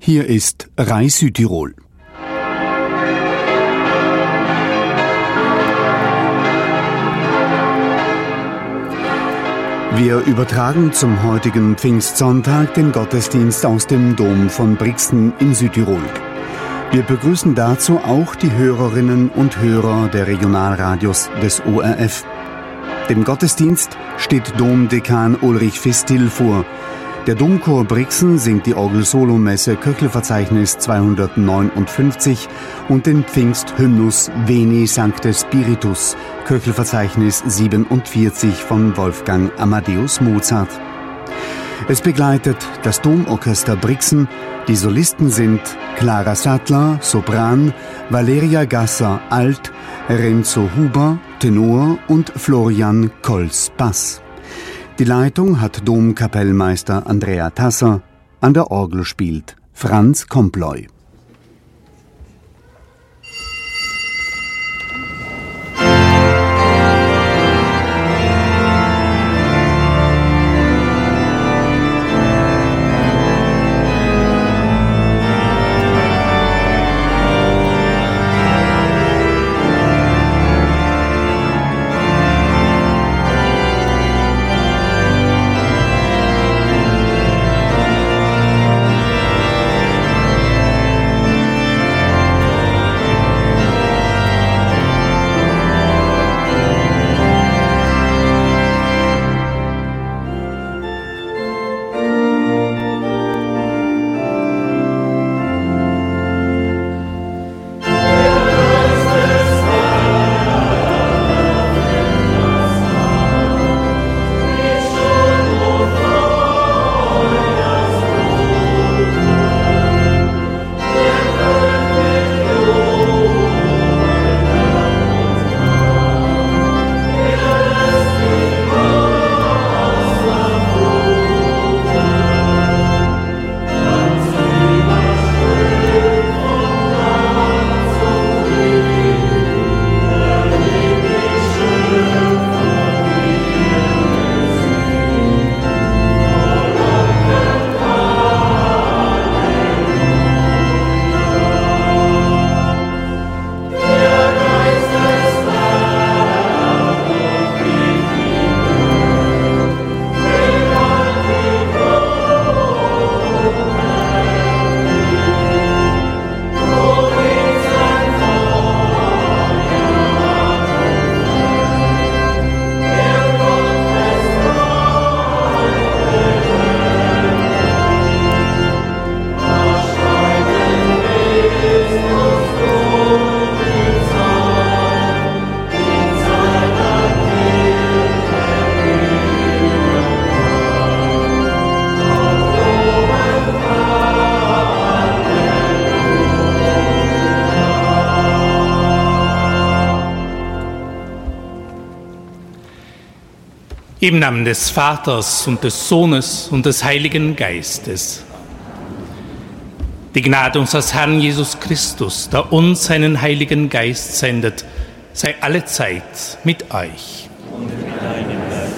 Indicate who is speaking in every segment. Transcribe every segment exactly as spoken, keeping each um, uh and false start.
Speaker 1: Hier ist Rai Südtirol. Wir übertragen zum heutigen Pfingstsonntag den Gottesdienst aus dem Dom von Brixen in Südtirol. Wir begrüßen dazu auch die Hörerinnen und Hörer der Regionalradios des O R F. Dem Gottesdienst steht Domdekan Ulrich Fistil vor. Der Domchor Brixen singt die Orgel-Solo-Messe Köchelverzeichnis zweihundertneunundfünfzig und den Pfingsthymnus Veni Sancte Spiritus, Köchelverzeichnis siebenundvierzig von Wolfgang Amadeus Mozart. Es begleitet das Domorchester Brixen. Die Solisten sind Clara Sattler, Sopran, Valeria Gasser, Alt, Renzo Huber, Tenor und Florian Kolz, Bass. Die Leitung hat Domkapellmeister Andrea Tasser, an der Orgel spielt Franz Komploy.
Speaker 2: Im Namen des Vaters und des Sohnes und des Heiligen Geistes. Die Gnade unseres Herrn Jesus Christus, der uns seinen Heiligen Geist sendet, sei allezeit mit euch. Und mit deinem Geist.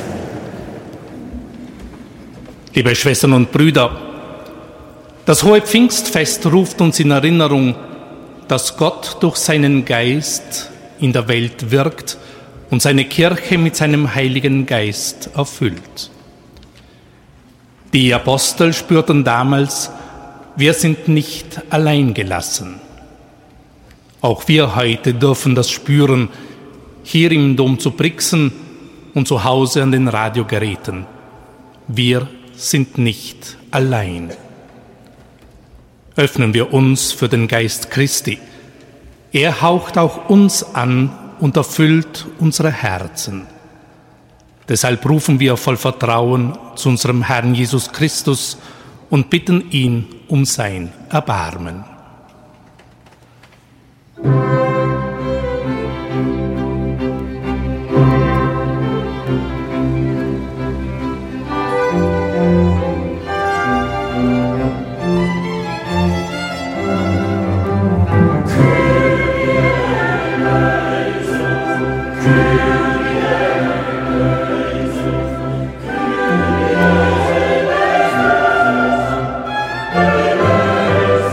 Speaker 2: Liebe Schwestern und Brüder, das hohe Pfingstfest ruft uns in Erinnerung, dass Gott durch seinen Geist in der Welt wirkt und seine Kirche mit seinem Heiligen Geist erfüllt. Die Apostel spürten damals, wir sind nicht allein gelassen. Auch wir heute dürfen das spüren, hier im Dom zu Brixen und zu Hause an den Radiogeräten. Wir sind nicht allein. Öffnen wir uns für den Geist Christi. Er haucht auch uns an und erfüllt unsere Herzen. Deshalb rufen wir voll Vertrauen zu unserem Herrn Jesus Christus und bitten ihn um sein Erbarmen.
Speaker 3: Amen.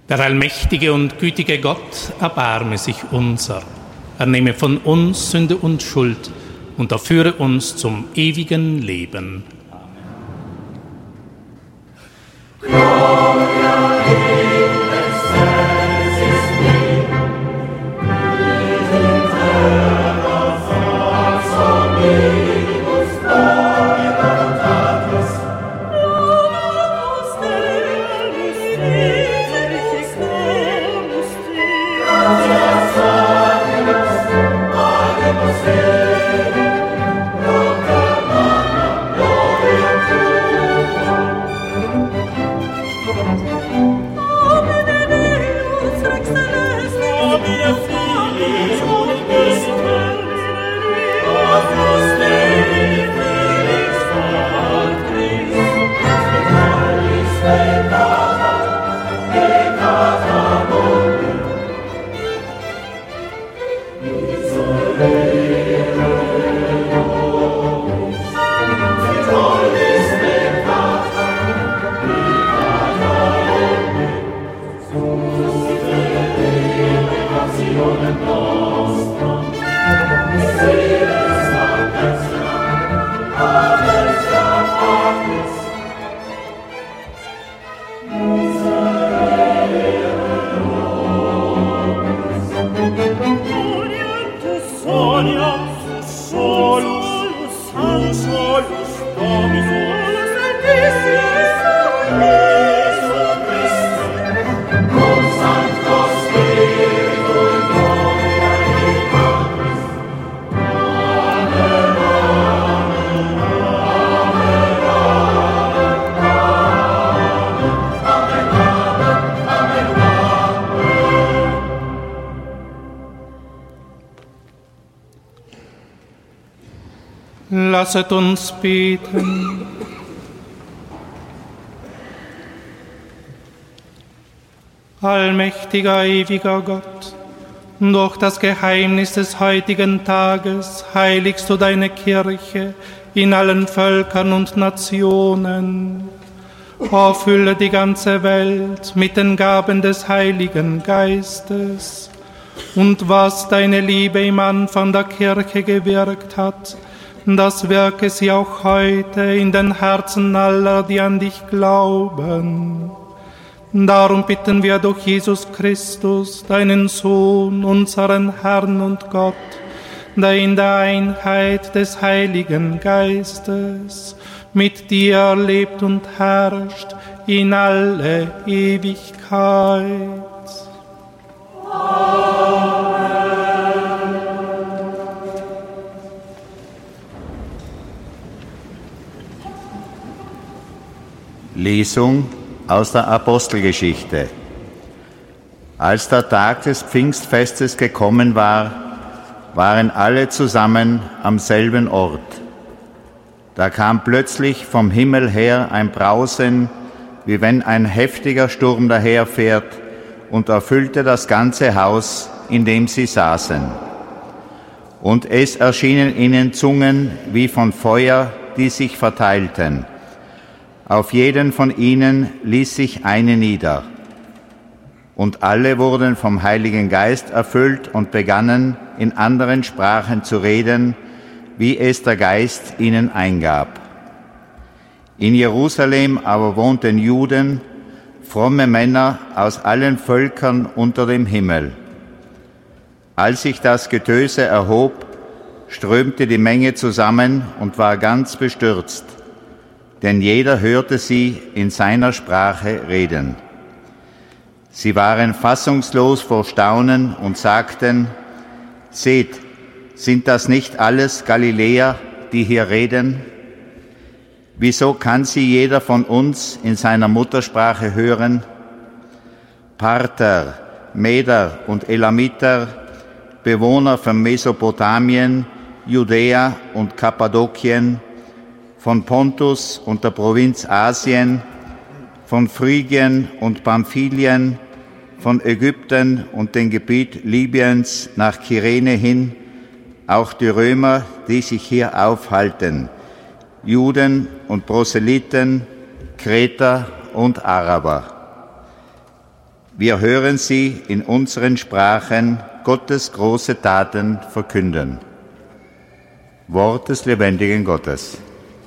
Speaker 2: Der allmächtige und gütige Gott erbarme sich unser. Er nehme von uns Sünde und Schuld und er führe uns zum ewigen Leben. Lasset uns beten. Allmächtiger, ewiger Gott, durch das Geheimnis des heutigen Tages heiligst du deine Kirche in allen Völkern und Nationen. Erfülle die ganze Welt mit den Gaben des Heiligen Geistes. Und was deine Liebe im Anfang der Kirche gewirkt hat, das wirke sie auch heute in den Herzen aller, die an dich glauben. Darum bitten wir durch Jesus Christus, deinen Sohn, unseren Herrn und Gott, der in der Einheit des Heiligen Geistes mit dir lebt und herrscht in alle Ewigkeit.
Speaker 3: Lesung aus der Apostelgeschichte. Als der Tag des Pfingstfestes gekommen war, waren alle zusammen am selben Ort. Da kam plötzlich vom Himmel her ein Brausen, wie wenn ein heftiger Sturm daherfährt, und erfüllte das ganze Haus, in dem sie saßen. Und es erschienen ihnen Zungen wie von Feuer, die sich verteilten. Auf jeden von ihnen ließ sich eine nieder. Und alle wurden vom Heiligen Geist erfüllt und begannen, in anderen Sprachen zu reden, wie es der Geist ihnen eingab. In Jerusalem aber wohnten Juden, fromme Männer aus allen Völkern unter dem Himmel. Als sich das Getöse erhob, strömte die Menge zusammen und war ganz bestürzt, denn jeder hörte sie in seiner Sprache reden. Sie waren fassungslos vor Staunen und sagten: Seht, sind das nicht alles Galiläer, die hier reden? Wieso kann sie jeder von uns in seiner Muttersprache hören? Parther, Meder und Elamiter, Bewohner von Mesopotamien, Judäa und Kappadokien, von Pontus und der Provinz Asien, von Phrygien und Pamphylien, von Ägypten und dem Gebiet Libyens nach Kyrene hin, auch die Römer, die sich hier aufhalten, Juden und Proselyten, Kreter und Araber. Wir hören sie in unseren Sprachen Gottes große Taten verkünden. Wort des lebendigen Gottes.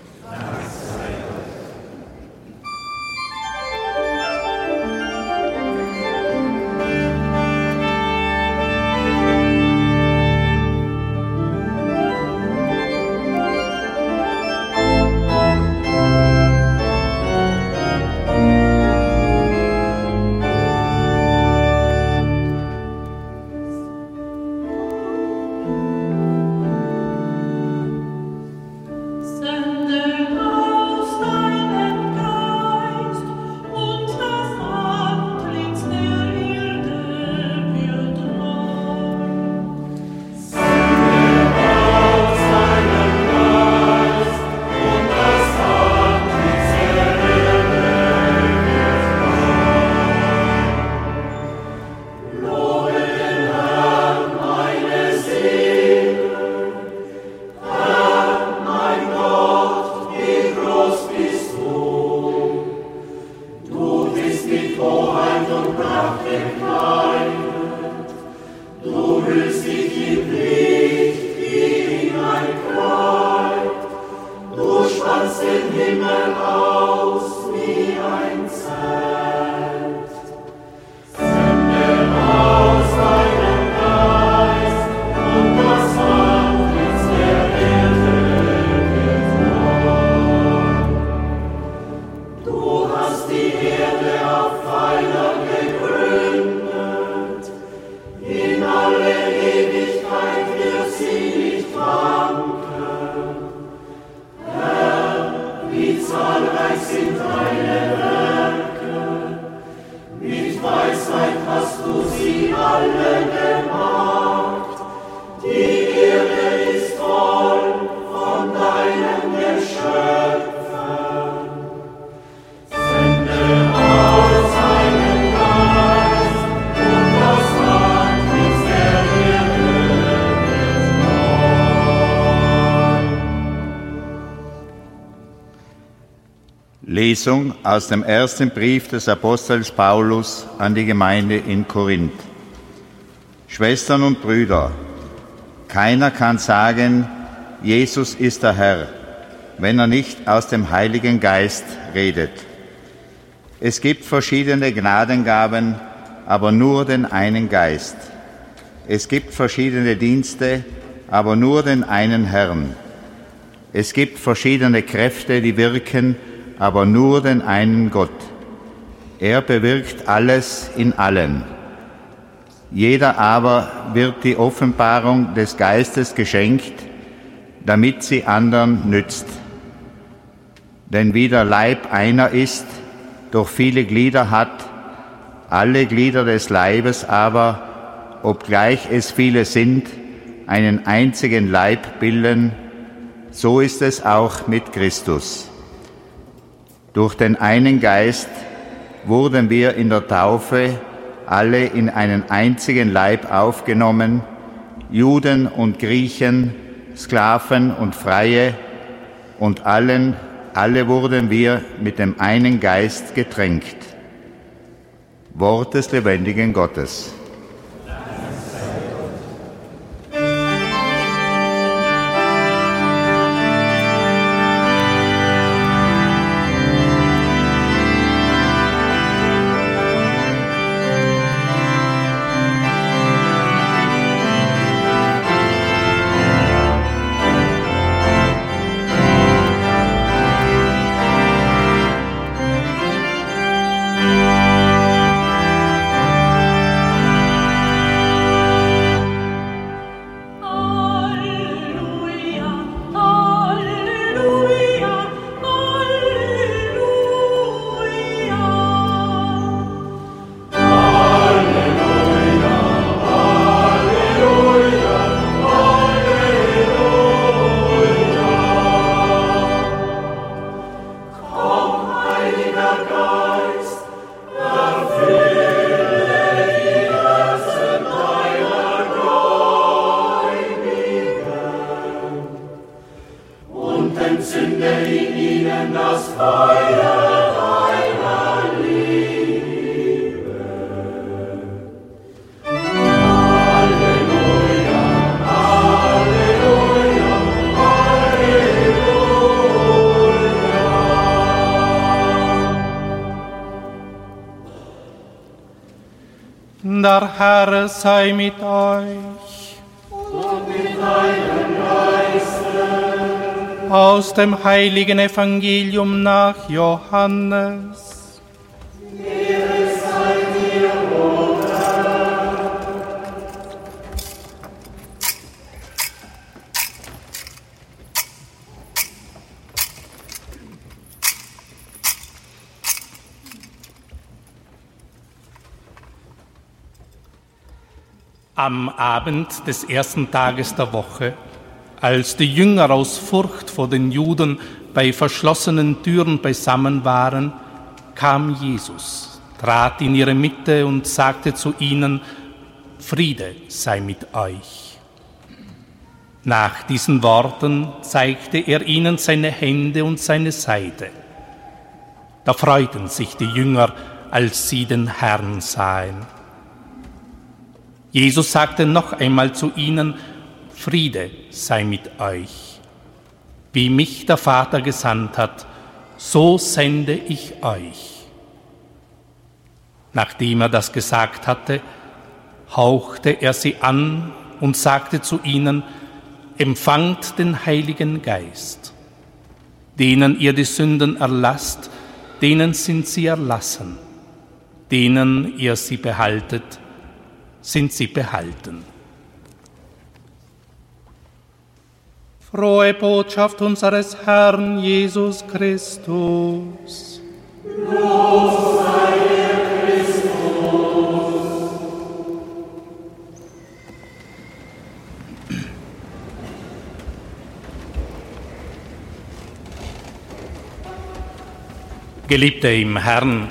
Speaker 3: Lesung aus dem ersten Brief des Apostels Paulus an die Gemeinde in Korinth. Schwestern und Brüder, keiner kann sagen, Jesus ist der Herr, wenn er nicht aus dem Heiligen Geist redet. Es gibt verschiedene Gnadengaben, aber nur den einen Geist. Es gibt verschiedene Dienste, aber nur den einen Herrn. Es gibt verschiedene Kräfte, die wirken, aber nur den einen Gott. Er bewirkt alles in allen. Jeder aber wird die Offenbarung des Geistes geschenkt, damit sie anderen nützt. Denn wie der Leib einer ist, doch viele Glieder hat, alle Glieder des Leibes aber, obgleich es viele sind, einen einzigen Leib bilden, so ist es auch mit Christus. Durch den einen Geist wurden wir in der Taufe alle in einen einzigen Leib aufgenommen, Juden und Griechen, Sklaven und Freie, und allen, alle wurden wir mit dem einen Geist getränkt. Wort des lebendigen Gottes.
Speaker 4: das Feuer deiner Liebe.
Speaker 2: Der Herr sei mit euch.
Speaker 4: Und mit deinem Geiste.
Speaker 2: Aus dem heiligen Evangelium nach Johannes.
Speaker 4: Ehre sei dir, o Herr.
Speaker 2: Am Abend des ersten Tages der Woche, als die Jünger aus Furcht vor den Juden bei verschlossenen Türen beisammen waren, kam Jesus, trat in ihre Mitte und sagte zu ihnen: Friede sei mit euch. Nach diesen Worten zeigte er ihnen seine Hände und seine Seite. Da freuten sich die Jünger, als sie den Herrn sahen. Jesus sagte noch einmal zu ihnen: Friede sei mit euch. Wie mich der Vater gesandt hat, so sende ich euch. Nachdem er das gesagt hatte, hauchte er sie an und sagte zu ihnen: Empfangt den Heiligen Geist. Denen ihr die Sünden erlasst, denen sind sie erlassen. Denen ihr sie behaltet, sind sie behalten. Frohe Botschaft unseres Herrn Jesus Christus.
Speaker 4: Lob sei dir, Christus.
Speaker 2: Geliebte im Herrn,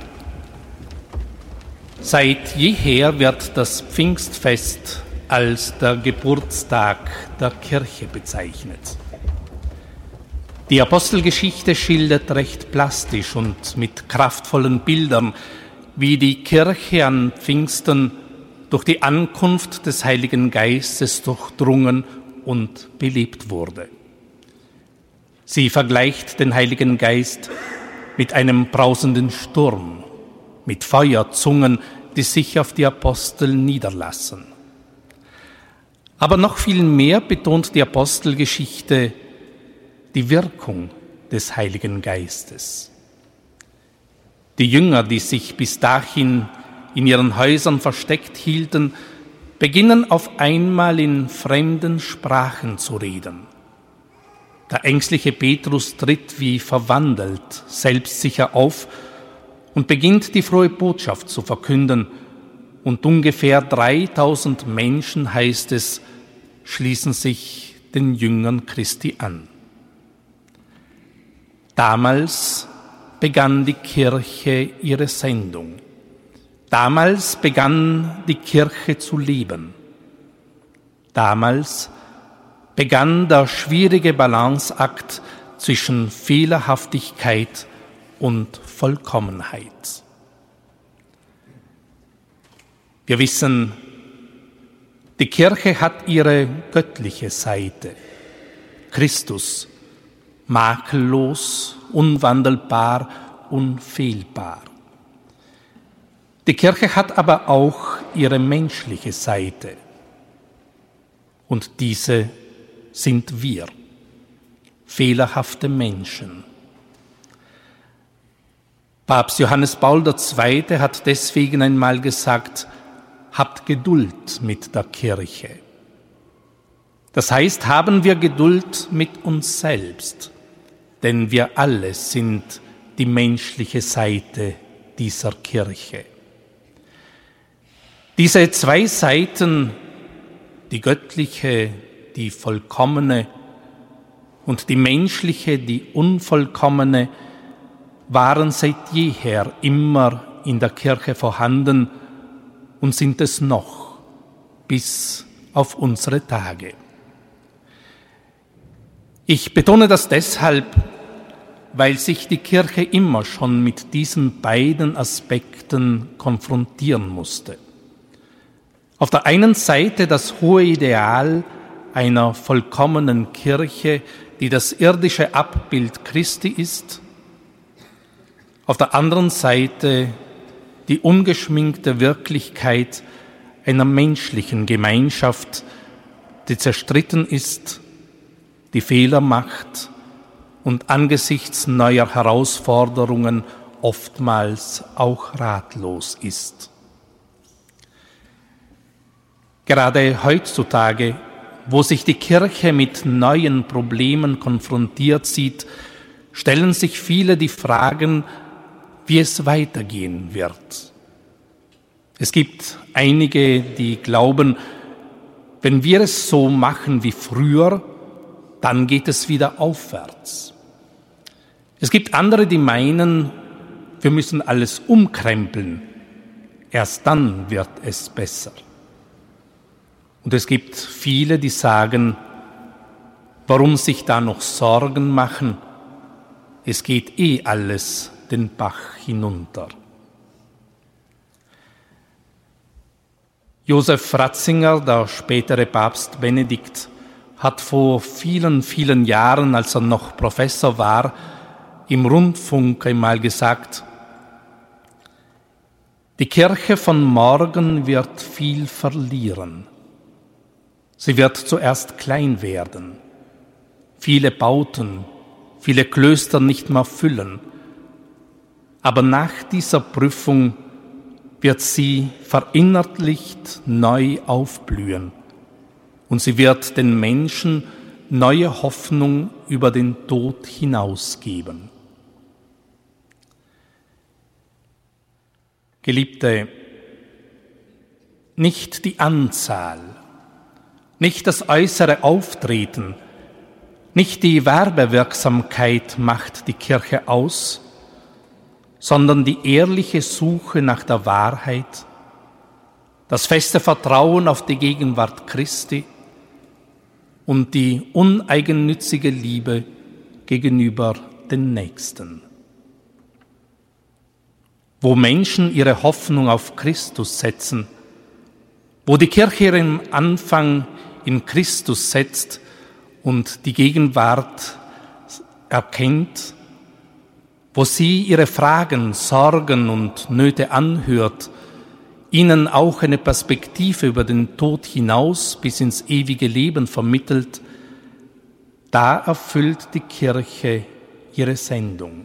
Speaker 2: seit jeher wird das Pfingstfest als der Geburtstag der Kirche bezeichnet. Die Apostelgeschichte schildert recht plastisch und mit kraftvollen Bildern, wie die Kirche an Pfingsten durch die Ankunft des Heiligen Geistes durchdrungen und belebt wurde. Sie vergleicht den Heiligen Geist mit einem brausenden Sturm, mit Feuerzungen, die sich auf die Apostel niederlassen. Aber noch viel mehr betont die Apostelgeschichte die Wirkung des Heiligen Geistes. Die Jünger, die sich bis dahin in ihren Häusern versteckt hielten, beginnen auf einmal in fremden Sprachen zu reden. Der ängstliche Petrus tritt wie verwandelt, selbstsicher auf und beginnt die frohe Botschaft zu verkünden. Und ungefähr dreitausend Menschen, heißt es, schließen sich den Jüngern Christi an. Damals begann die Kirche ihre Sendung. Damals begann die Kirche zu leben. Damals begann der schwierige Balanceakt zwischen Fehlerhaftigkeit und Vollkommenheit. Wir wissen, die Kirche hat ihre göttliche Seite. Christus, makellos, unwandelbar, unfehlbar. Die Kirche hat aber auch ihre menschliche Seite. Und diese sind wir, fehlerhafte Menschen. Papst Johannes Paul der Zweite hat deswegen einmal gesagt: Habt Geduld mit der Kirche. Das heißt, haben wir Geduld mit uns selbst, denn wir alle sind die menschliche Seite dieser Kirche. Diese zwei Seiten, die göttliche, die vollkommene und die menschliche, die unvollkommene, waren seit jeher immer in der Kirche vorhanden und sind es noch bis auf unsere Tage. Ich betone das deshalb, weil sich die Kirche immer schon mit diesen beiden Aspekten konfrontieren musste. Auf der einen Seite das hohe Ideal einer vollkommenen Kirche, die das irdische Abbild Christi ist. Auf der anderen Seite die ungeschminkte Wirklichkeit einer menschlichen Gemeinschaft, die zerstritten ist, die Fehler macht und angesichts neuer Herausforderungen oftmals auch ratlos ist. Gerade heutzutage, wo sich die Kirche mit neuen Problemen konfrontiert sieht, stellen sich viele die Fragen, wie es weitergehen wird. Es gibt einige, die glauben, wenn wir es so machen wie früher, dann geht es wieder aufwärts. Es gibt andere, die meinen, wir müssen alles umkrempeln, erst dann wird es besser. Und es gibt viele, die sagen, warum sich da noch Sorgen machen, es geht eh alles den Bach hinunter. Josef Ratzinger, der spätere Papst Benedikt, hat vor vielen, vielen Jahren, als er noch Professor war, im Rundfunk einmal gesagt, die Kirche von morgen wird viel verlieren. Sie wird zuerst klein werden, viele Bauten, viele Klöster nicht mehr füllen. Aber nach dieser Prüfung wird sie verinnerlicht neu aufblühen und sie wird den Menschen neue Hoffnung über den Tod hinausgeben. Geliebte, nicht die Anzahl, nicht das äußere Auftreten, nicht die Werbewirksamkeit macht die Kirche aus, sondern die ehrliche Suche nach der Wahrheit, das feste Vertrauen auf die Gegenwart Christi und die uneigennützige Liebe gegenüber den Nächsten. Wo Menschen ihre Hoffnung auf Christus setzen, wo die Kirche ihren Anfang in Christus setzt und die Gegenwart erkennt, wo sie ihre Fragen, Sorgen und Nöte anhört, ihnen auch eine Perspektive über den Tod hinaus bis ins ewige Leben vermittelt, da erfüllt die Kirche ihre Sendung.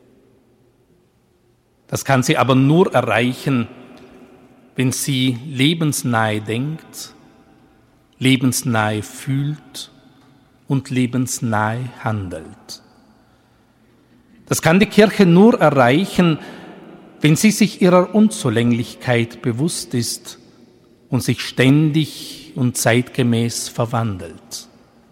Speaker 2: Das kann sie aber nur erreichen, wenn sie lebensnahe denkt, lebensnahe fühlt und lebensnahe handelt. Das kann die Kirche nur erreichen, wenn sie sich ihrer Unzulänglichkeit bewusst ist und sich ständig und zeitgemäß verwandelt.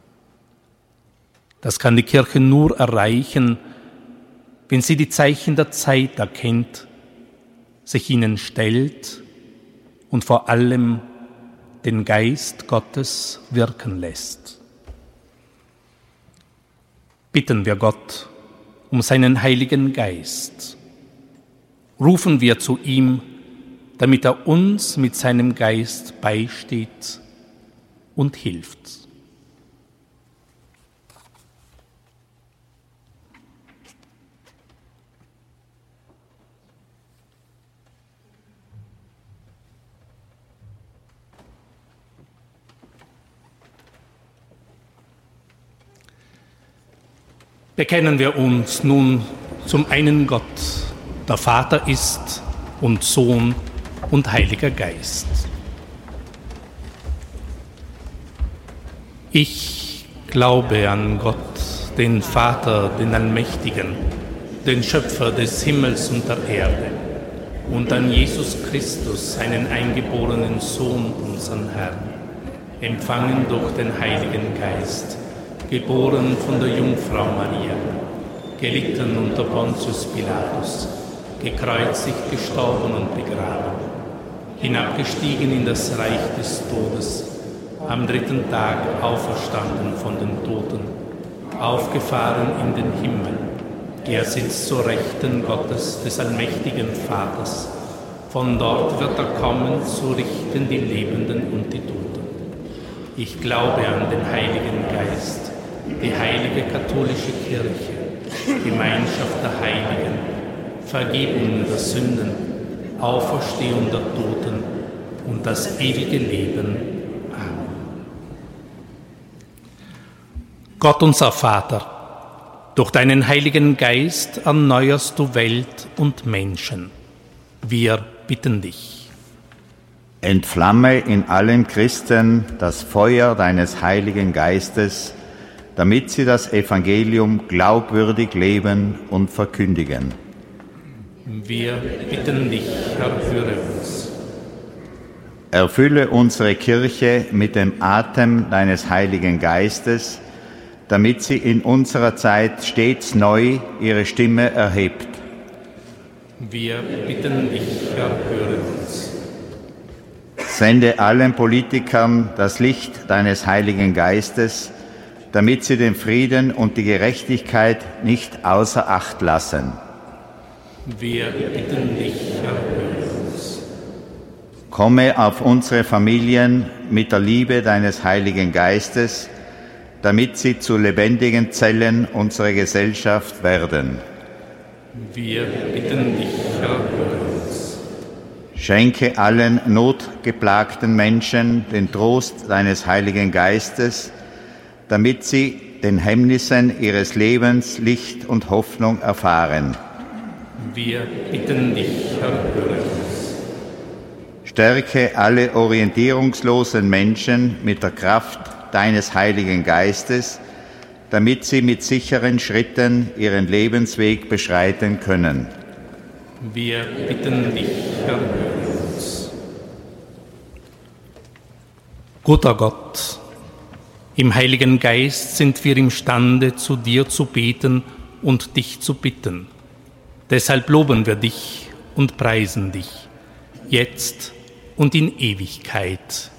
Speaker 2: Das kann die Kirche nur erreichen, wenn sie die Zeichen der Zeit erkennt, sich ihnen stellt und vor allem den Geist Gottes wirken lässt. Bitten wir Gott um seinen Heiligen Geist. Rufen wir zu ihm, damit er uns mit seinem Geist beisteht und hilft. Bekennen wir uns nun zum einen Gott, der Vater ist und Sohn und Heiliger Geist. Ich glaube an Gott, den Vater, den Allmächtigen, den Schöpfer des Himmels und der Erde, und an Jesus Christus, seinen eingeborenen Sohn, unseren Herrn, empfangen durch den Heiligen Geist, geboren von der Jungfrau Maria, gelitten unter Pontius Pilatus, gekreuzigt, gestorben und begraben, hinabgestiegen in das Reich des Todes, am dritten Tag auferstanden von den Toten, aufgefahren in den Himmel. Er sitzt zur Rechten Gottes, des allmächtigen Vaters. Von dort wird er kommen, zu richten die Lebenden und die Toten. Ich glaube an den Heiligen Geist, die heilige katholische Kirche, Gemeinschaft der Heiligen, Vergebung der Sünden, Auferstehung der Toten und das ewige Leben. Amen. Gott unser Vater, durch deinen Heiligen Geist erneuerst du Welt und Menschen. Wir bitten dich.
Speaker 3: Entflamme in allen Christen das Feuer deines Heiligen Geistes, damit sie das Evangelium glaubwürdig leben und verkündigen.
Speaker 2: Wir bitten dich, Herr, höre uns.
Speaker 3: Erfülle unsere Kirche mit dem Atem deines Heiligen Geistes, damit sie in unserer Zeit stets neu ihre Stimme erhebt.
Speaker 2: Wir bitten dich, Herr, höre uns.
Speaker 3: Sende allen Politikern das Licht deines Heiligen Geistes, damit sie den Frieden und die Gerechtigkeit nicht außer Acht lassen.
Speaker 2: Wir bitten dich, Herr, höre uns.
Speaker 3: Komme auf unsere Familien mit der Liebe deines Heiligen Geistes, damit sie zu lebendigen Zellen unserer Gesellschaft werden.
Speaker 2: Wir bitten dich, Herr, höre uns.
Speaker 3: Schenke allen notgeplagten Menschen den Trost deines Heiligen Geistes, damit sie den Hemmnissen ihres Lebens Licht und Hoffnung erfahren.
Speaker 2: Wir bitten dich, Herr, höre uns.
Speaker 3: Stärke alle orientierungslosen Menschen mit der Kraft deines Heiligen Geistes, damit sie mit sicheren Schritten ihren Lebensweg beschreiten können.
Speaker 2: Wir bitten dich, Herr, höre uns. Guter Gott, im Heiligen Geist sind wir imstande, zu dir zu beten und dich zu bitten. Deshalb loben wir dich und preisen dich, jetzt und in Ewigkeit.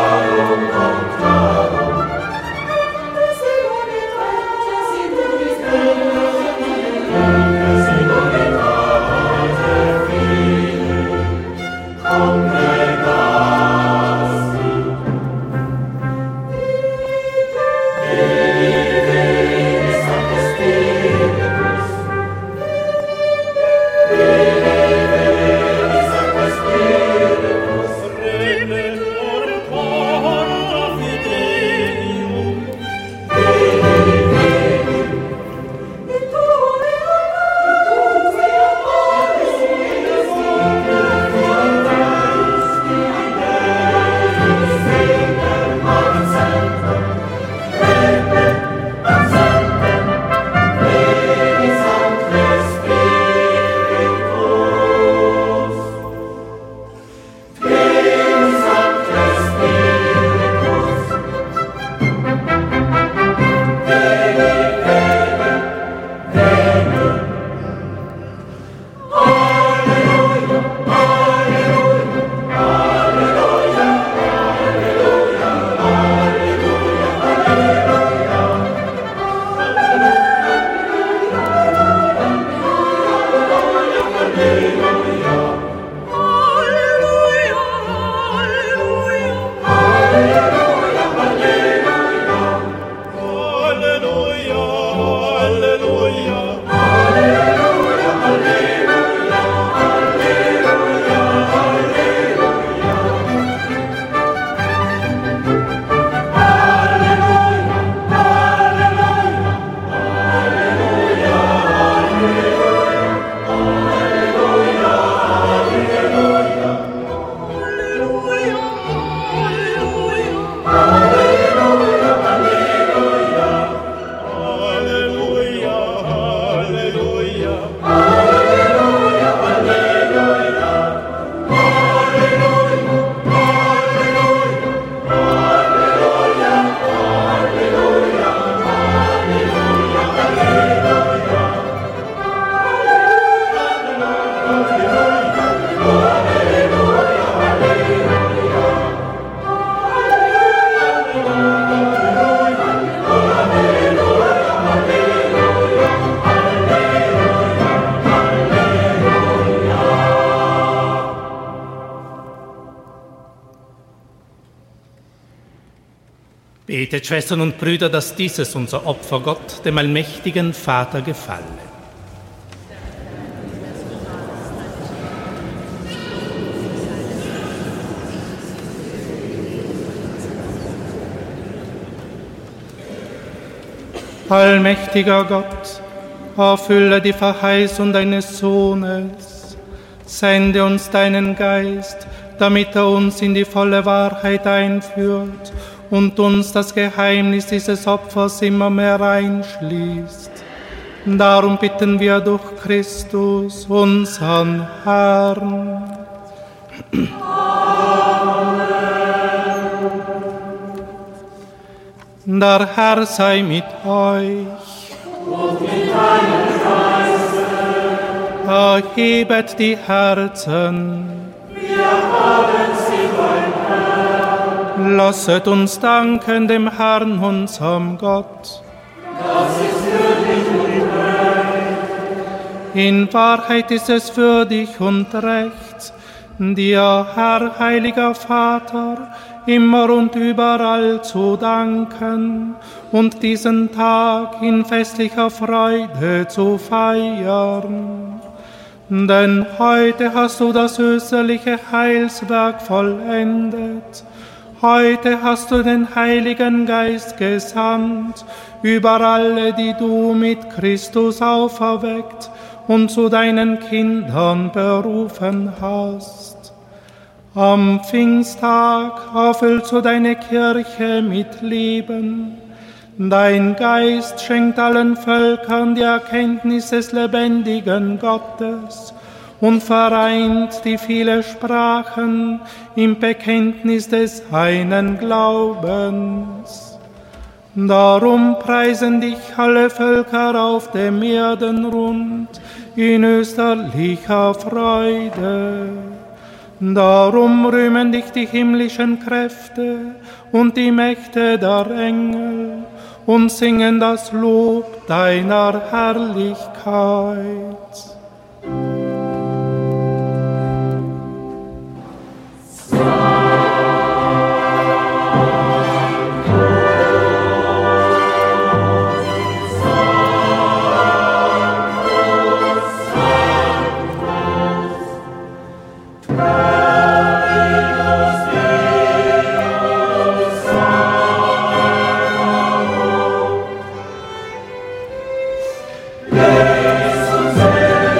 Speaker 4: Thank you.
Speaker 2: Bittet, Schwestern und Brüder, dass dieses unser Opfer Gott, dem allmächtigen Vater, gefalle. Allmächtiger Gott, erfülle die Verheißung deines Sohnes, sende uns deinen Geist, damit er uns in die volle Wahrheit einführt und uns das Geheimnis dieses Opfers immer mehr einschließt. Darum bitten wir durch Christus, unseren Herrn. Amen. Der Herr sei mit euch.
Speaker 4: Und mit deinem Geiste.
Speaker 2: Erhebet die Herzen.
Speaker 4: Wir haben sie beim Herrn.
Speaker 2: Lasset uns danken dem Herrn, unserem Gott.
Speaker 4: Das ist würdig und recht.
Speaker 2: In Wahrheit ist es würdig und recht, dir, Herr, heiliger Vater, immer und überall zu danken und diesen Tag in festlicher Freude zu feiern. Denn heute hast du das österliche Heilswerk vollendet. Heute hast du den Heiligen Geist gesandt über alle, die du mit Christus auferweckt und zu deinen Kindern berufen hast. Am Pfingsttag erfüllst du deine Kirche mit Leben. Dein Geist schenkt allen Völkern die Erkenntnis des lebendigen Gottes und vereint die vielen Sprachen im Bekenntnis des einen Glaubens. Darum preisen dich alle Völker auf dem Erdenrund in österlicher Freude. Darum rühmen dich die himmlischen Kräfte und die Mächte der Engel und singen das Lob deiner Herrlichkeit.
Speaker 4: Jesus,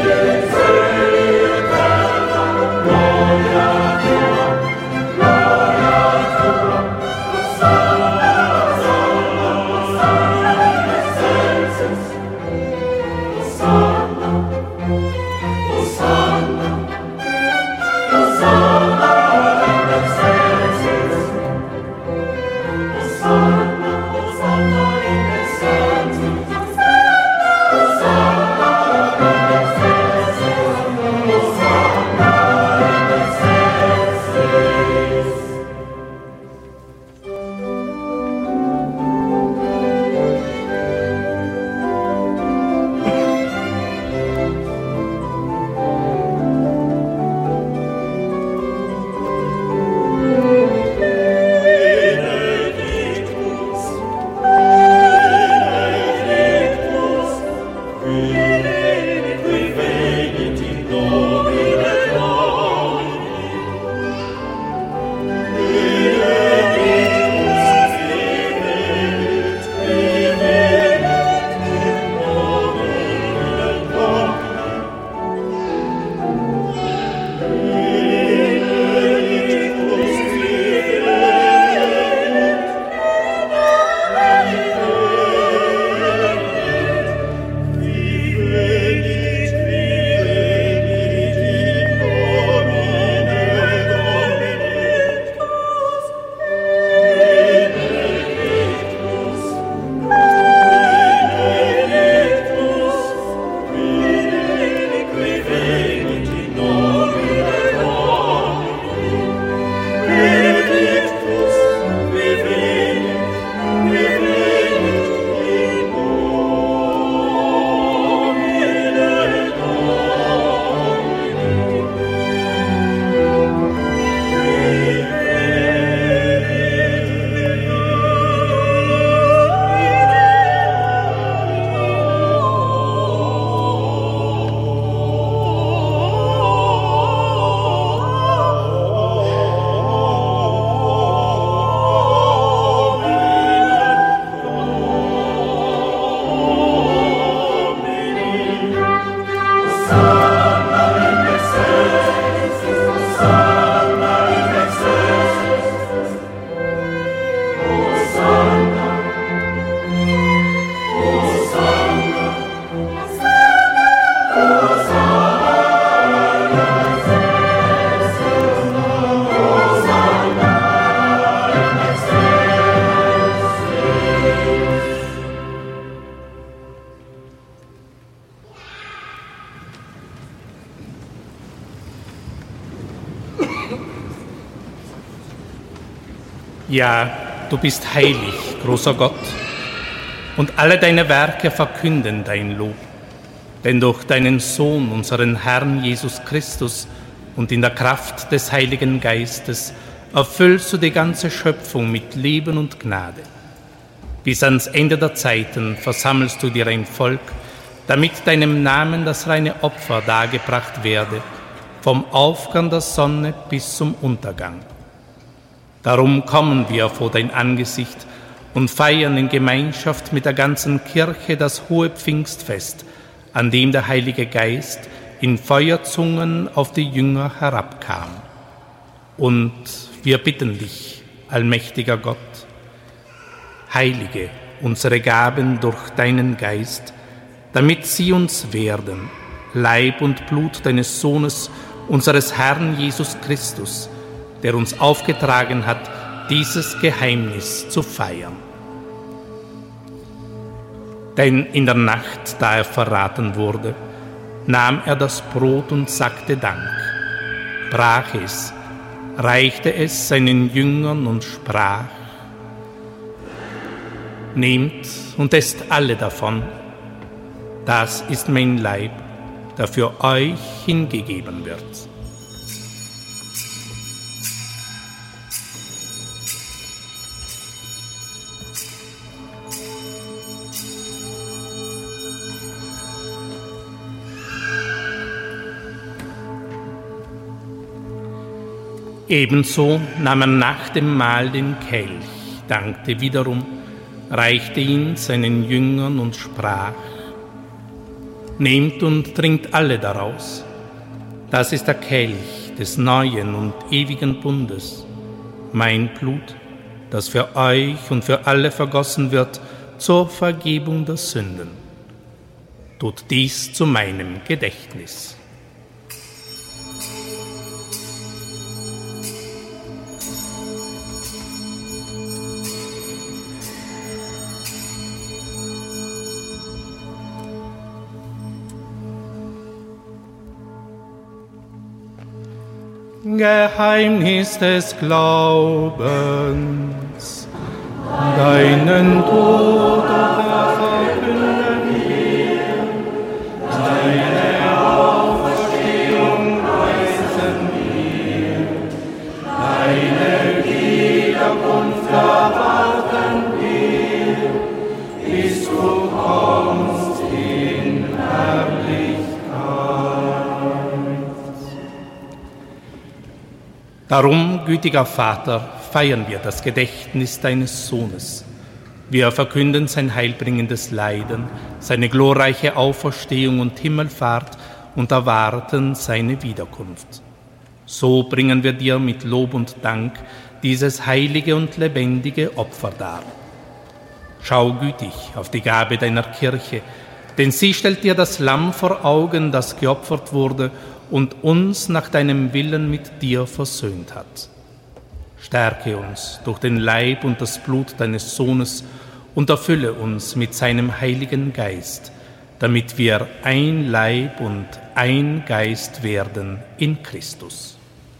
Speaker 2: Ja, du bist heilig, großer Gott, und alle deine Werke verkünden dein Lob. Denn durch deinen Sohn, unseren Herrn Jesus Christus, und in der Kraft des Heiligen Geistes erfüllst du die ganze Schöpfung mit Leben und Gnade. Bis ans Ende der Zeiten versammelst du dir ein Volk, damit deinem Namen das reine Opfer dargebracht werde, vom Aufgang der Sonne bis zum Untergang. Darum kommen wir vor dein Angesicht und feiern in Gemeinschaft mit der ganzen Kirche das hohe Pfingstfest, an dem der Heilige Geist in Feuerzungen auf die Jünger herabkam. Und wir bitten dich, allmächtiger Gott, heilige unsere Gaben durch deinen Geist, damit sie uns werden, Leib und Blut deines Sohnes, unseres Herrn Jesus Christus, der uns aufgetragen hat, dieses Geheimnis zu feiern. Denn in der Nacht, da er verraten wurde, nahm er das Brot und sagte Dank, brach es, reichte es seinen Jüngern und sprach: Nehmt und esst alle davon, das ist mein Leib, der für euch hingegeben wird. Ebenso nahm er nach dem Mahl den Kelch, dankte wiederum, reichte ihn seinen Jüngern und sprach: Nehmt und trinkt alle daraus. Das ist der Kelch des neuen und ewigen Bundes, mein Blut, das für euch und für alle vergossen wird zur Vergebung der Sünden. Tut dies zu meinem Gedächtnis. Geheimnis des Glaubens, deinen Tod verkünden wir, deine Auferstehung preisen wir, deine Wiederkunft erwarten wir, bis du kommst in Herrlichkeit. Darum, gütiger Vater, feiern wir das Gedächtnis deines Sohnes. Wir verkünden sein heilbringendes Leiden, seine glorreiche Auferstehung und Himmelfahrt und erwarten seine Wiederkunft. So bringen wir dir mit Lob und Dank dieses heilige und lebendige Opfer dar. Schau gütig auf die Gabe deiner Kirche, denn sie stellt dir das Lamm vor Augen, das geopfert wurde und uns nach deinem Willen mit dir versöhnt hat. Stärke uns durch den Leib und das Blut deines Sohnes und erfülle uns mit seinem Heiligen Geist, damit wir ein Leib und ein Geist werden in Christus.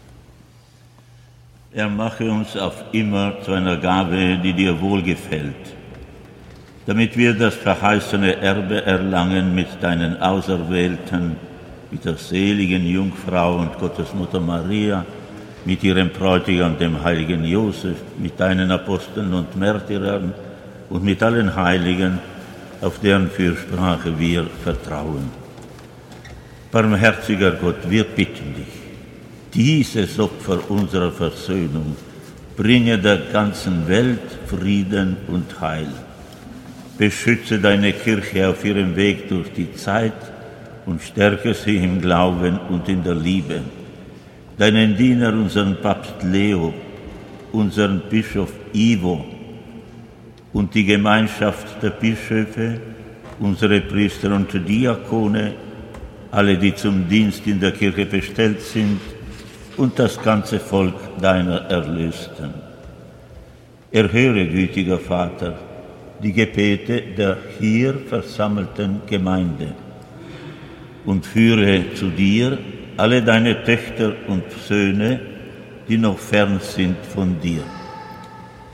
Speaker 5: Er mache uns auf immer zu einer Gabe, die dir wohlgefällt, damit wir das verheißene Erbe erlangen mit deinen Auserwählten, mit der seligen Jungfrau und Gottesmutter Maria, mit ihrem Bräutigam, dem heiligen Josef, mit deinen Aposteln und Märtyrern und mit allen Heiligen, auf deren Fürsprache wir vertrauen. Barmherziger Gott, wir bitten dich, dieses Opfer unserer Versöhnung bringe der ganzen Welt Frieden und Heil. Beschütze deine Kirche auf ihrem Weg durch die Zeit und stärke sie im Glauben und in der Liebe. Deinen Diener, unseren Papst Leo, unseren Bischof Ivo und die Gemeinschaft der Bischöfe, unsere Priester und Diakone, alle, die zum Dienst in der Kirche bestellt sind, und das ganze Volk deiner Erlösten. Erhöre, gütiger Vater, die Gebete der hier versammelten Gemeinde und führe zu dir alle deine Töchter und Söhne, die noch fern sind von dir.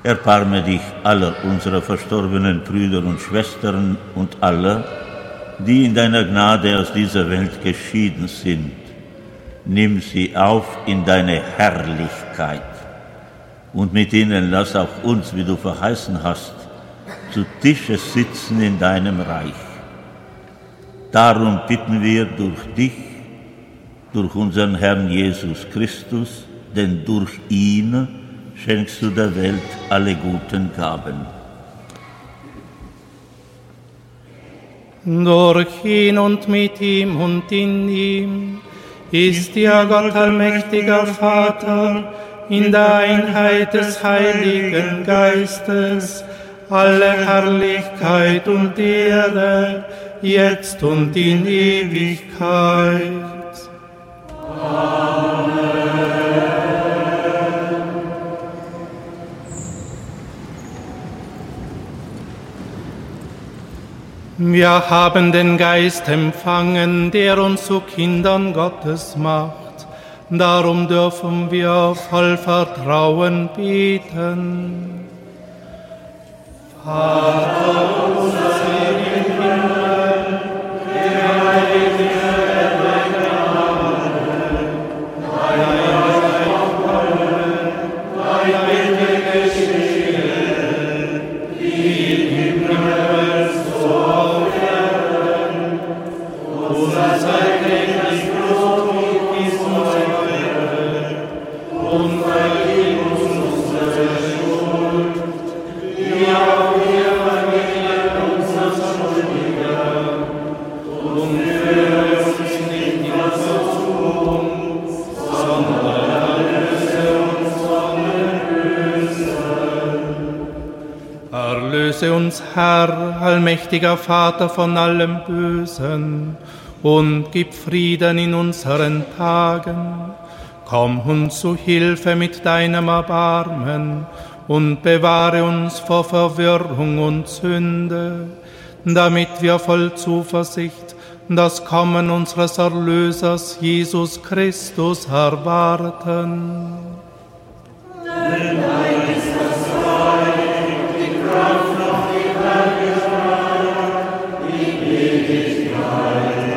Speaker 5: Erbarme dich aller unserer verstorbenen Brüder und Schwestern und aller, die in deiner Gnade aus dieser Welt geschieden sind. Nimm sie auf in deine Herrlichkeit. Und mit ihnen lass auch uns, wie du verheißen hast, zu Tische sitzen in deinem Reich. Darum bitten wir durch dich, durch unseren Herrn Jesus Christus, denn durch ihn schenkst du der Welt alle guten Gaben.
Speaker 2: Durch ihn und mit ihm und in ihm ist dir Gott allmächtiger Vater, in der Einheit des Heiligen Geistes, alle Herrlichkeit und Ehre, jetzt und in Ewigkeit. Amen. Wir haben den Geist empfangen, der uns zu Kindern Gottes macht. Darum dürfen wir voll Vertrauen beten. Vater unser im Himmel, geheiligt werde dein Name, dein Reich komme, dein Wille geschehe, wie im Himmel so auf Erden. Unser tägliches Brot gib uns heute und vergib uns unsere Schuld, wie auch wir vergeben unseren Schuldigern. Und führe uns nicht in Versuchung, sondern erlöse uns von dem Bösen. Erlöse uns, Herr, allmächtiger Vater, von allem Bösen und gib Frieden in unseren Tagen. Komm uns zu Hilfe mit deinem Erbarmen und bewahre uns vor Verwirrung und Sünde, damit wir voll Zuversicht das Kommen unseres Erlösers Jesus Christus erwarten.
Speaker 4: Denn dein ist das Reich, die Kraft und die Herrlichkeit, die Ewigkeit.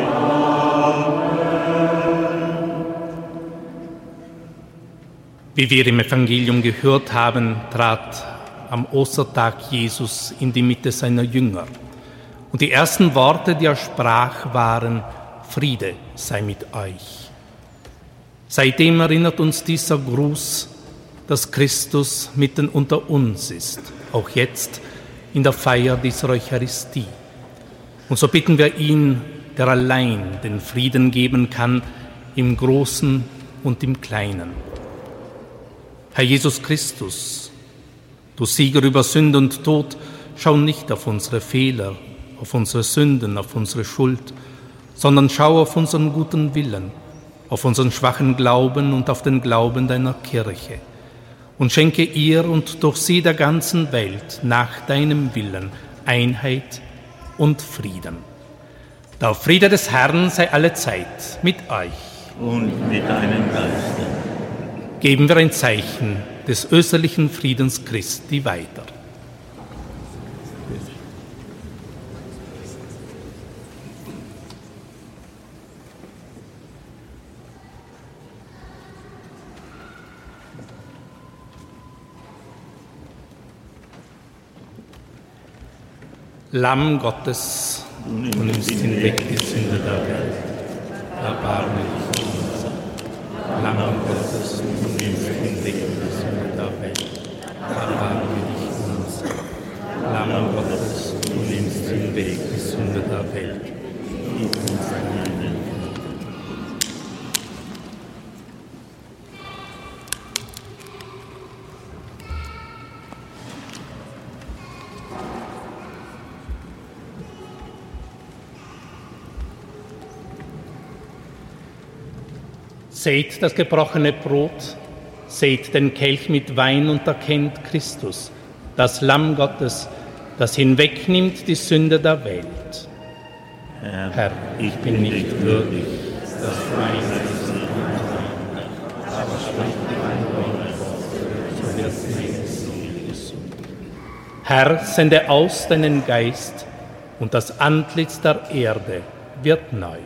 Speaker 2: Wie wir im Evangelium gehört haben, trat am Ostertag Jesus in die Mitte seiner Jünger. Und die ersten Worte, die er sprach, waren: Friede sei mit euch. Seitdem erinnert uns dieser Gruß, dass Christus mitten unter uns ist, auch jetzt in der Feier dieser Eucharistie. Und so bitten wir ihn, der allein den Frieden geben kann, im Großen und im Kleinen. Herr Jesus Christus, du Sieger über Sünde und Tod, schau nicht auf unsere Fehler, auf unsere Sünden, auf unsere Schuld, sondern schau auf unseren guten Willen, auf unseren schwachen Glauben und auf den Glauben deiner Kirche und schenke ihr und durch sie der ganzen Welt nach deinem Willen Einheit und Frieden. Der Friede des Herrn sei allezeit mit euch.
Speaker 5: Und mit deinem Geiste.
Speaker 2: Geben wir ein Zeichen des österlichen Friedens Christi weiter. Lamm Gottes, du nimmst hinweg die Sünde der Welt, erbarme dich unser. Lamm Gottes, du nimmst hinweg die Sünde der Welt, erbarme dich unser. Lamm Gottes, du nimmst hinweg die Sünde der Welt, gib uns deinen Willen. Seht das gebrochene Brot, seht den Kelch mit Wein und erkennt Christus, das Lamm Gottes, das hinwegnimmt die Sünde der Welt.
Speaker 5: Herr,
Speaker 2: Herr, ich bin nicht würdig, dass du einsetzen aber sprich mein Wort, so wird meine Seele gesund. Herr, sende aus deinen Geist, und das Antlitz der Erde wird neu.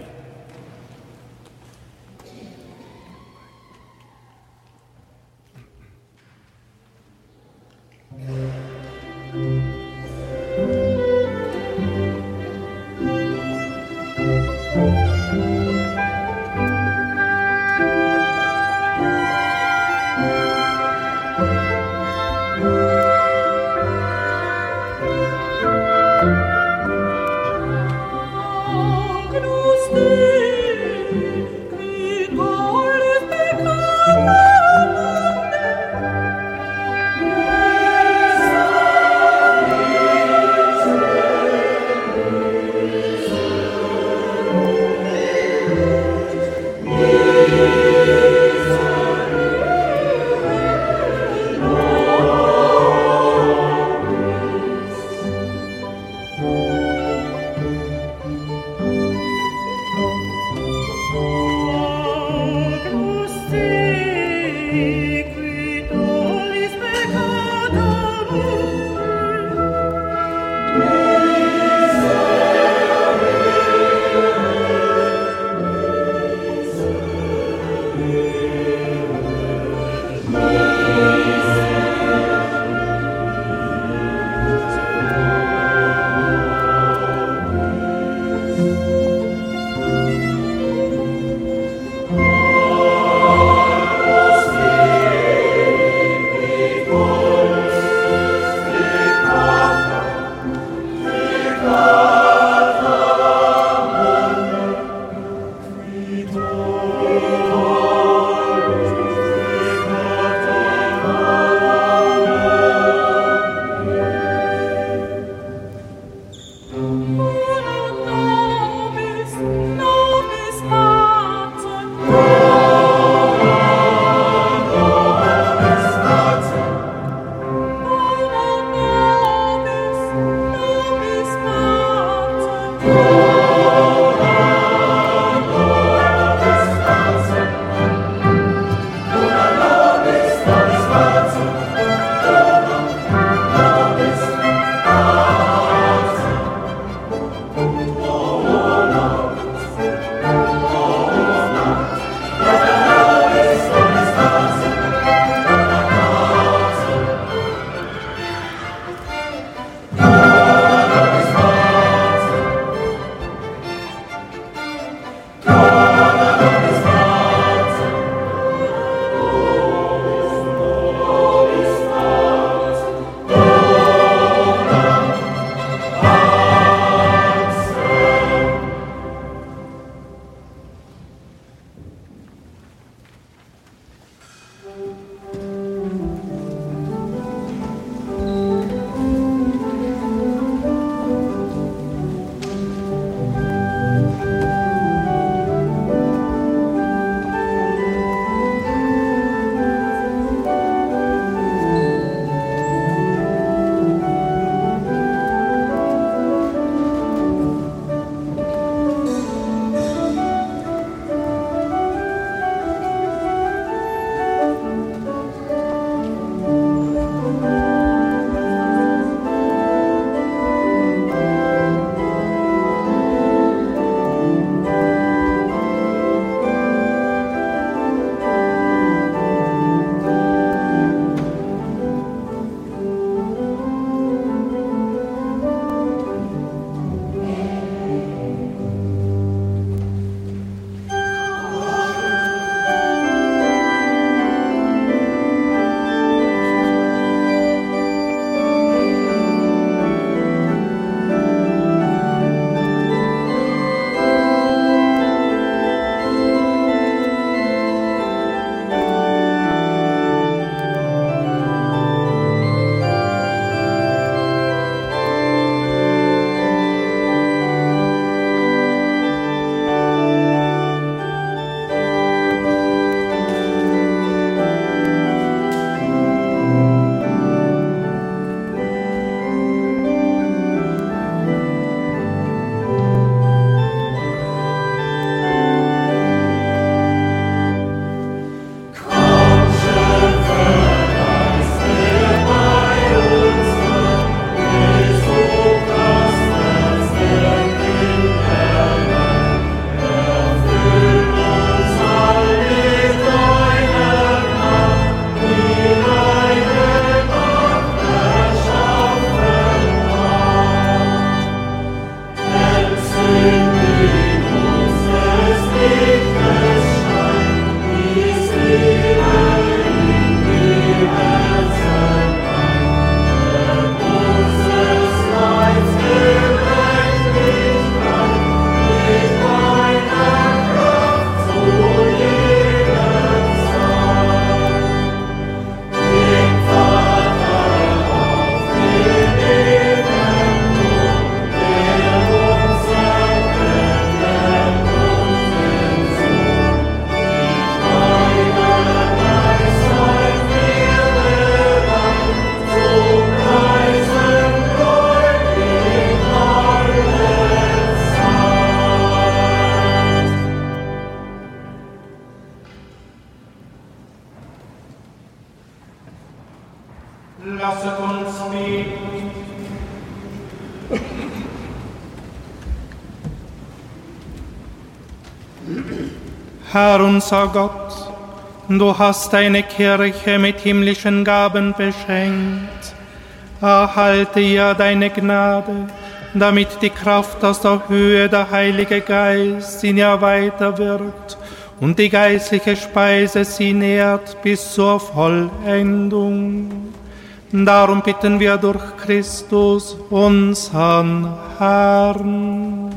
Speaker 2: Herr unser Gott, du hast deine Kirche mit himmlischen Gaben beschenkt. Erhalte ihr deine Gnade, damit die Kraft aus der Höhe der Heilige Geist in ihr weiterwirkt und die geistliche Speise sie nährt bis zur Vollendung. Darum bitten wir durch Christus, unseren Herrn.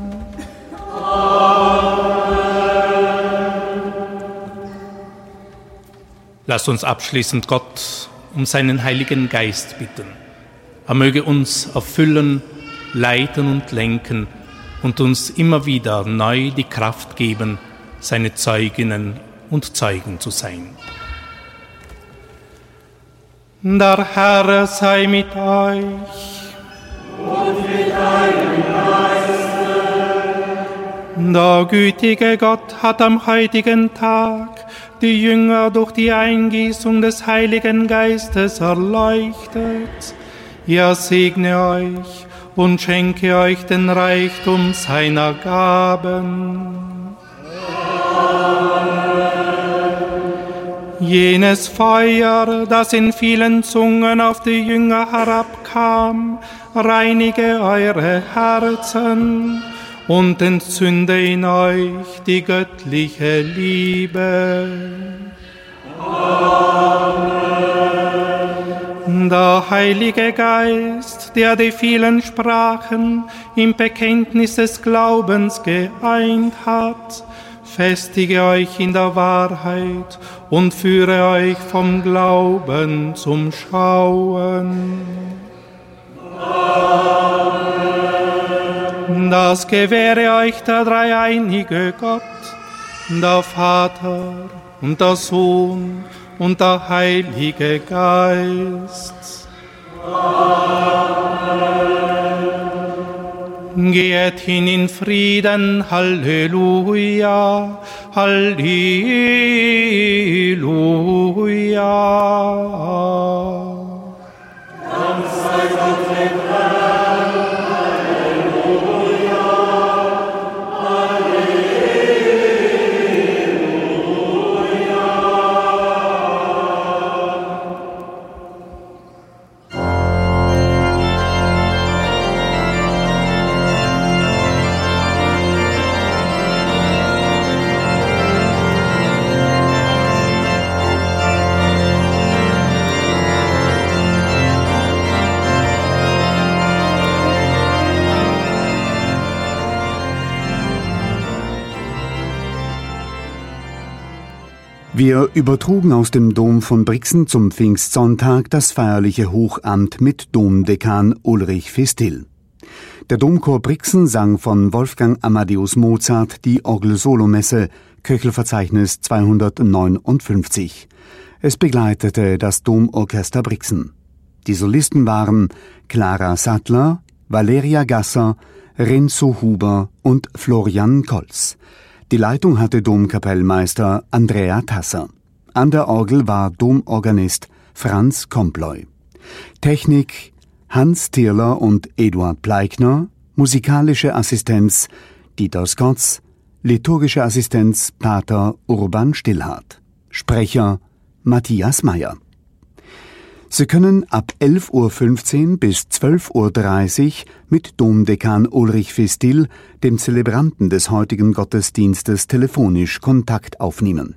Speaker 2: Amen. Lasst uns abschließend Gott um seinen Heiligen Geist bitten. Er möge uns erfüllen, leiten und lenken und uns immer wieder neu die Kraft geben, seine Zeuginnen und Zeugen zu sein. Der Herr sei mit euch. Und mit deinem Geiste. Der gütige Gott hat am heutigen Tag die Jünger durch die Eingießung des Heiligen Geistes erleuchtet. Er segne euch und schenke euch den Reichtum seiner Gaben. Jenes Feuer, das in vielen Zungen auf die Jünger herabkam, reinige eure Herzen und entzünde in euch die göttliche Liebe. Amen. Der Heilige Geist, der die vielen Sprachen im Bekenntnis des Glaubens geeint hat, festige euch in der Wahrheit und führe euch vom Glauben zum Schauen. Amen. Das gewähre euch der dreieinige Gott, der Vater und der Sohn und der Heilige Geist. Amen. Geht hin in Frieden, Halleluja, Halleluja. Dank sei Gott dem Herrn, Halleluja,
Speaker 1: Wir übertrugen aus dem Dom von Brixen zum Pfingstsonntag das feierliche Hochamt mit Domdekan Ulrich Fistil. Der Domchor Brixen sang von Wolfgang Amadeus Mozart die Orgel-Solomesse, Köchelverzeichnis zweihundertneunundfünfzig. Es begleitete das Domorchester Brixen. Die Solisten waren Clara Sattler, Valeria Gasser, Renzo Huber und Florian Kolz. Die Leitung hatte Domkapellmeister Andrea Tasser. An der Orgel war Domorganist Franz Komploy. Technik Hans Thierler und Eduard Pleikner, musikalische Assistenz Dieter Skotz, liturgische Assistenz Pater Urban Stillhardt. Sprecher Matthias Meyer. Sie können ab elf Uhr fünfzehn bis zwölf Uhr dreißig mit Domdekan Ulrich Fistil, dem Zelebranten des heutigen Gottesdienstes, telefonisch Kontakt aufnehmen.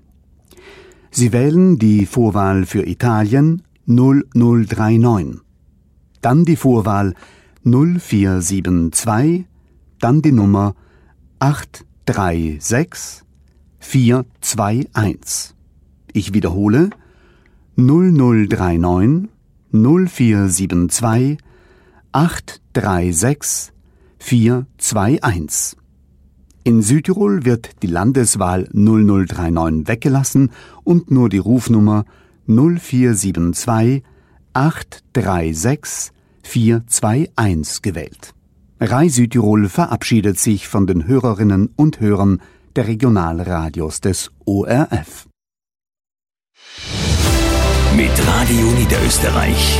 Speaker 1: Sie wählen die Vorwahl für Italien null null drei neun, dann die Vorwahl null vier sieben zwei, dann die Nummer acht drei sechs vier zwei eins. Ich wiederhole null null drei neun null vier sieben zwei acht drei sechs vier zwei eins. In Südtirol wird die Landeswahl null null drei neun weggelassen und nur die Rufnummer null vier sieben zwei acht drei sechs vier zwei eins gewählt. Rai Südtirol verabschiedet sich von den Hörerinnen und Hörern der Regionalradios des O R F.
Speaker 6: Mit Radio Niederösterreich.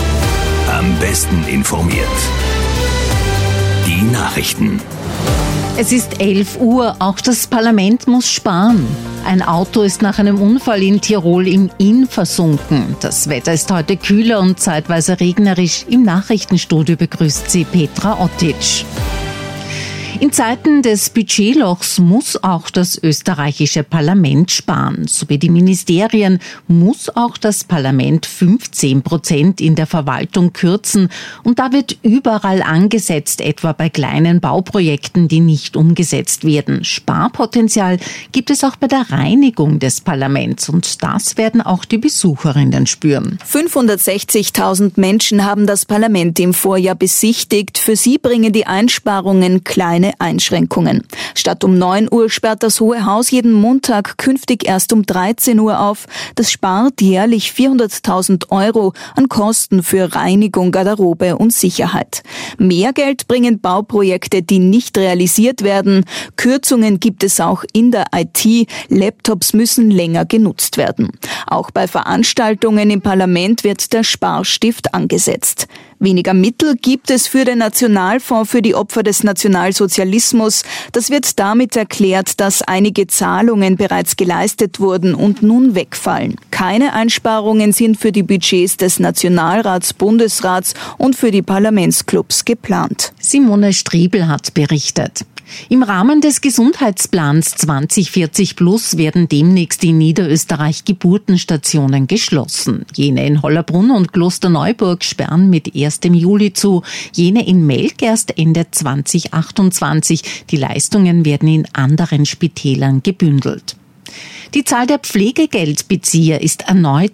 Speaker 6: Am besten informiert. Die Nachrichten.
Speaker 7: Es ist elf Uhr, auch das Parlament muss sparen. Ein Auto ist nach einem Unfall in Tirol im Inn versunken. Das Wetter ist heute kühler und zeitweise regnerisch. Im Nachrichtenstudio begrüßt sie Petra Ottic. In Zeiten des Budgetlochs muss auch das österreichische Parlament sparen. So wie die Ministerien muss auch das Parlament fünfzehn Prozent in der Verwaltung kürzen. Und da wird überall angesetzt, etwa bei kleinen Bauprojekten, die nicht umgesetzt werden. Sparpotenzial gibt es auch bei der Reinigung des Parlaments. Und das werden auch die Besucherinnen spüren.
Speaker 8: fünfhundertsechzigtausend Menschen haben das Parlament im Vorjahr besichtigt. Für sie bringen die Einsparungen kleine Einschränkungen. Statt um neun Uhr sperrt das Hohe Haus jeden Montag künftig erst um dreizehn Uhr auf. Das spart jährlich vierhunderttausend Euro an Kosten für Reinigung, Garderobe und Sicherheit. Mehr Geld bringen Bauprojekte, die nicht realisiert werden. Kürzungen gibt es auch in der I T. Laptops müssen länger genutzt werden. Auch bei Veranstaltungen im Parlament wird der Sparstift angesetzt. Weniger Mittel gibt es für den Nationalfonds für die Opfer des Nationalsozialismus. Das wird damit erklärt, dass einige Zahlungen bereits geleistet wurden und nun wegfallen. Keine Einsparungen sind für die Budgets des Nationalrats, Bundesrats und für die Parlamentsclubs geplant.
Speaker 7: Simone Striebel hat berichtet. Im Rahmen des Gesundheitsplans zwanzig vierzig plus werden demnächst in Niederösterreich Geburtenstationen geschlossen. Jene in Hollabrunn und Klosterneuburg sperren mit ersten Juli zu, jene in Melk erst Ende zwanzig achtundzwanzig. Die Leistungen werden in anderen Spitälern gebündelt. Die Zahl der Pflegegeldbezieher ist erneut